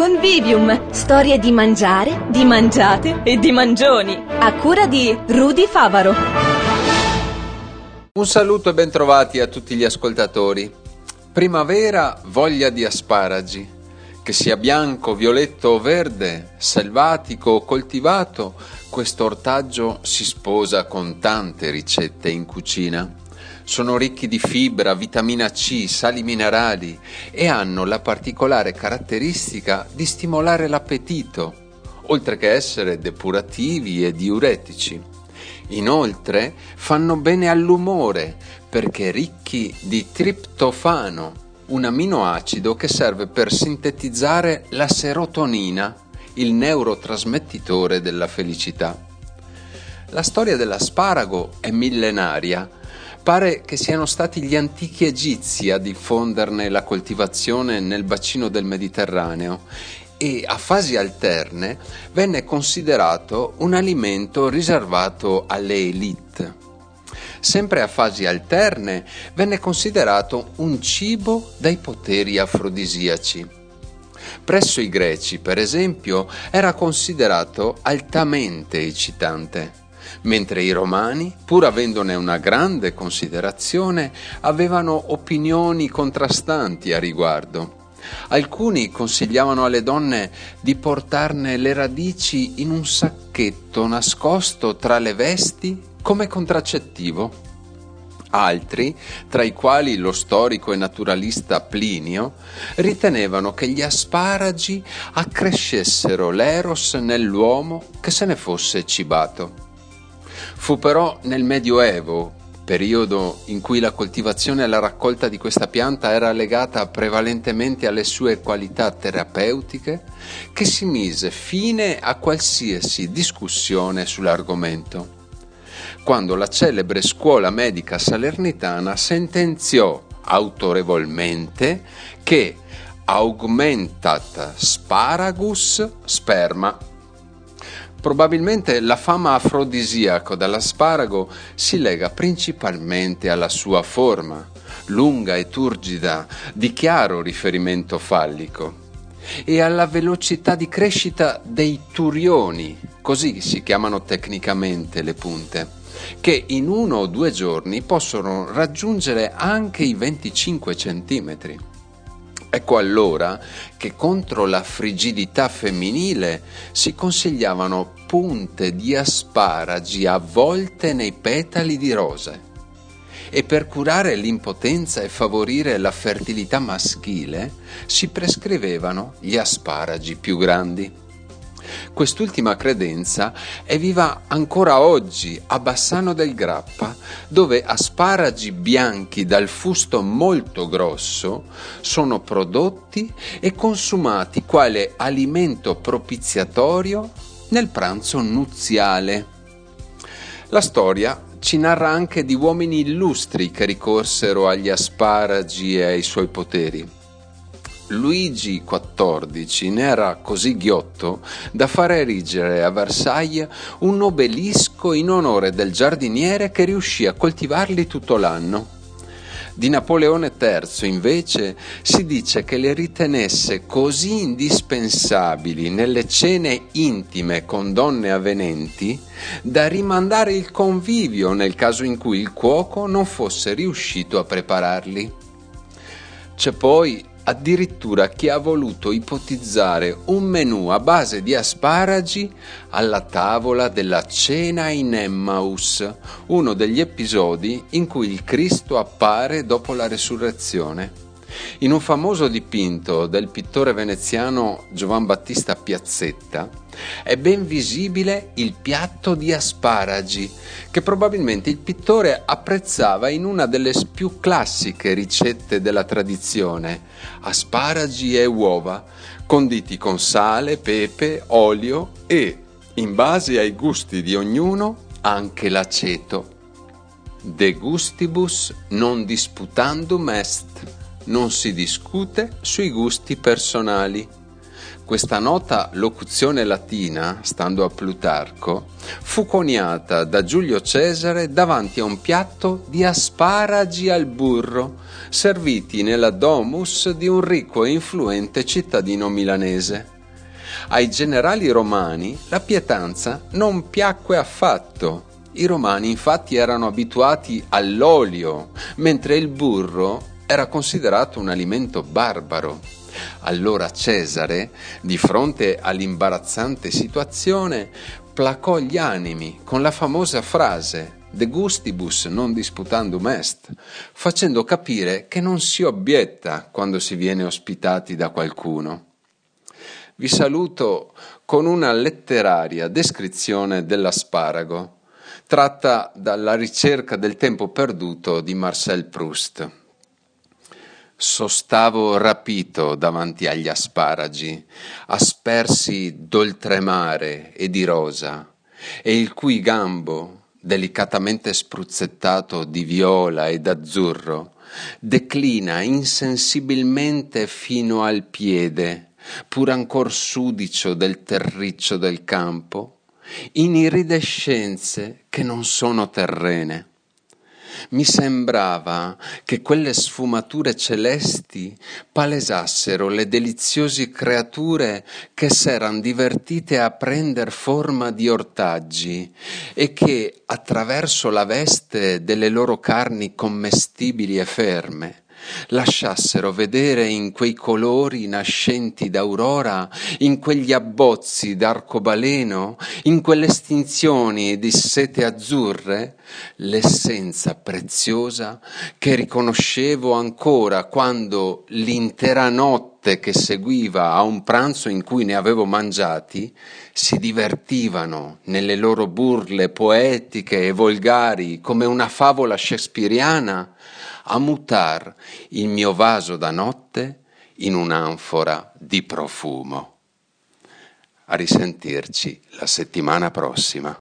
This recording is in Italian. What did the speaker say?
Convivium, storie di mangiare, di mangiate e di mangioni, a cura di Rudy Favaro. Un saluto e bentrovati a tutti gli ascoltatori. Primavera, voglia di asparagi. Che sia bianco, violetto o verde, selvatico o coltivato, questo ortaggio si sposa con tante ricette in cucina. Sono ricchi di fibra, vitamina C, sali minerali e hanno la particolare caratteristica di stimolare l'appetito, oltre che essere depurativi e diuretici. Inoltre fanno bene all'umore perché ricchi di triptofano, un aminoacido che serve per sintetizzare la serotonina, il neurotrasmettitore della felicità. La storia dell'asparago è millenaria. Pare che siano stati gli antichi egizi a diffonderne la coltivazione nel bacino del Mediterraneo e a fasi alterne venne considerato un alimento riservato alle élite. Sempre a fasi alterne venne considerato un cibo dai poteri afrodisiaci. Presso i greci, per esempio, era considerato altamente eccitante, mentre i romani, pur avendone una grande considerazione, avevano opinioni contrastanti a riguardo. Alcuni consigliavano alle donne di portarne le radici in un sacchetto nascosto tra le vesti come contraccettivo. Altri, tra i quali lo storico e naturalista Plinio, ritenevano che gli asparagi accrescessero l'eros nell'uomo che se ne fosse cibato. Fu però nel Medioevo, periodo in cui la coltivazione e la raccolta di questa pianta era legata prevalentemente alle sue qualità terapeutiche, che si mise fine a qualsiasi discussione sull'argomento, quando la celebre scuola medica salernitana sentenziò autorevolmente che augmentat sparagus sperma. Probabilmente la fama afrodisiaca dell'asparago si lega principalmente alla sua forma, lunga e turgida, di chiaro riferimento fallico, e alla velocità di crescita dei turioni, così si chiamano tecnicamente le punte, che in 1 o 2 giorni possono raggiungere anche i 25 centimetri. Ecco allora che contro la frigidità femminile si consigliavano punte di asparagi avvolte nei petali di rose. E per curare l'impotenza e favorire la fertilità maschile si prescrivevano gli asparagi più grandi. Quest'ultima credenza è viva ancora oggi a Bassano del Grappa, dove asparagi bianchi dal fusto molto grosso sono prodotti e consumati quale alimento propiziatorio nel pranzo nuziale. La storia ci narra anche di uomini illustri che ricorsero agli asparagi e ai suoi poteri. Luigi XIV ne era così ghiotto da fare erigere a Versailles un obelisco in onore del giardiniere che riuscì a coltivarli tutto l'anno. Di Napoleone III, invece, si dice che le ritenesse così indispensabili nelle cene intime con donne avvenenti da rimandare il convivio nel caso in cui il cuoco non fosse riuscito a prepararli. C'è poi addirittura chi ha voluto ipotizzare un menù a base di asparagi alla tavola della cena in Emmaus, uno degli episodi in cui il Cristo appare dopo la resurrezione. In un famoso dipinto del pittore veneziano Giovan Battista Piazzetta è ben visibile il piatto di asparagi che probabilmente il pittore apprezzava in una delle più classiche ricette della tradizione: asparagi e uova, conditi con sale, pepe, olio e, in base ai gusti di ognuno, anche l'aceto. De gustibus non disputandum est. Non si discute sui gusti personali. Questa nota locuzione latina, stando a Plutarco, fu coniata da Giulio Cesare davanti a un piatto di asparagi al burro, serviti nella domus di un ricco e influente cittadino milanese. Ai generali romani la pietanza non piacque affatto. I romani infatti erano abituati all'olio, mentre il burro era considerato un alimento barbaro. Allora Cesare, di fronte all'imbarazzante situazione, placò gli animi con la famosa frase De gustibus non disputandum est, facendo capire che non si obietta quando si viene ospitati da qualcuno. Vi saluto con una letteraria descrizione dell'asparago, tratta dalla ricerca del tempo perduto di Marcel Proust. Sostavo rapito davanti agli asparagi, aspersi d'oltremare e di rosa, e il cui gambo, delicatamente spruzzettato di viola ed azzurro, declina insensibilmente fino al piede, pur ancor sudicio del terriccio del campo, in iridescenze che non sono terrene. Mi sembrava che quelle sfumature celesti palesassero le deliziose creature che s'eran divertite a prender forma di ortaggi e che, attraverso la veste delle loro carni commestibili e ferme, lasciassero vedere in quei colori nascenti d'aurora, in quegli abbozzi d'arcobaleno, in quelle estinzioni di sete azzurre, l'essenza preziosa che riconoscevo ancora quando l'intera notte che seguiva a un pranzo in cui ne avevo mangiati si divertivano nelle loro burle poetiche e volgari come una favola shakespeariana a mutar il mio vaso da notte in un'anfora di profumo. A risentirci la settimana prossima.